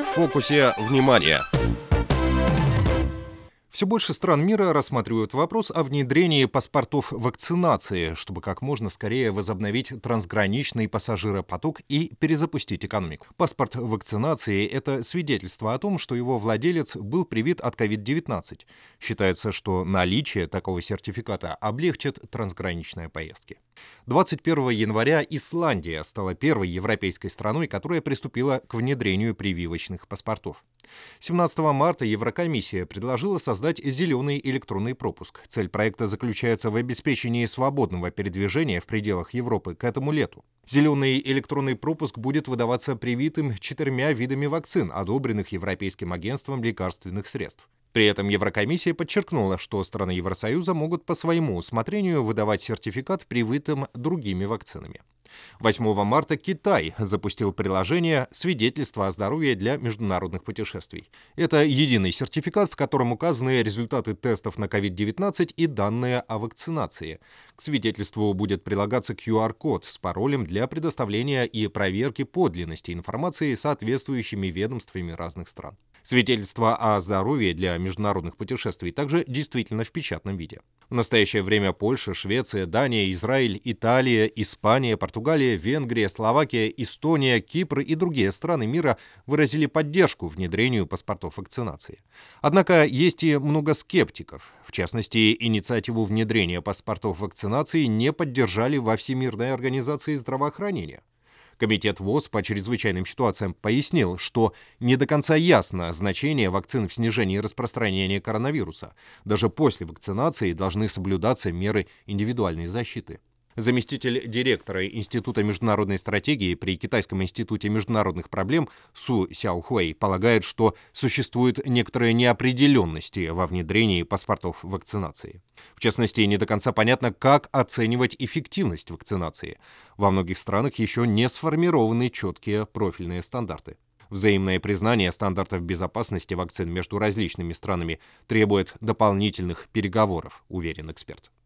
фокусе внимания. Все больше стран мира рассматривают вопрос о внедрении паспортов вакцинации, чтобы как можно скорее возобновить трансграничный пассажиропоток и перезапустить экономику. Паспорт вакцинации – это свидетельство о том, что его владелец был привит от COVID-19. Считается, что наличие такого сертификата облегчит трансграничные поездки. 21 января Исландия стала первой европейской страной, которая приступила к внедрению прививочных паспортов. 17 марта Еврокомиссия предложила создать зеленый электронный пропуск. Цель проекта заключается в обеспечении свободного передвижения в пределах Европы к этому лету. Зеленый электронный пропуск будет выдаваться привитым 4 видами вакцин, одобренных Европейским агентством лекарственных средств. При этом Еврокомиссия подчеркнула, что страны Евросоюза могут по своему усмотрению выдавать сертификат привитым другими вакцинами. 8 марта Китай запустил приложение «Свидетельство о здоровье для международных путешествий». Это единый сертификат, в котором указаны результаты тестов на COVID-19 и данные о вакцинации. К свидетельству будет прилагаться QR-код с паролем для предоставления и проверки подлинности информации соответствующими ведомствами разных стран. Свидетельство о здоровье для международных путешествий также действительно в печатном виде. В настоящее время Польша, Швеция, Дания, Израиль, Италия, Испания, Португалия, Венгрия, Словакия, Эстония, Кипр и другие страны мира выразили поддержку внедрению паспортов вакцинации. Однако есть и много скептиков. В частности, инициативу внедрения паспортов вакцинации не поддержали во Всемирной организации здравоохранения. Комитет ВОЗ по чрезвычайным ситуациям пояснил, что не до конца ясно значение вакцин в снижении распространения коронавируса. Даже после вакцинации должны соблюдаться меры индивидуальной защиты. Заместитель директора Института международной стратегии при Китайском институте международных проблем Су Сяохуэй полагает, что существуют некоторые неопределенности во внедрении паспортов вакцинации. В частности, не до конца понятно, как оценивать эффективность вакцинации. Во многих странах еще не сформированы четкие профильные стандарты. Взаимное признание стандартов безопасности вакцин между различными странами требует дополнительных переговоров, уверен эксперт.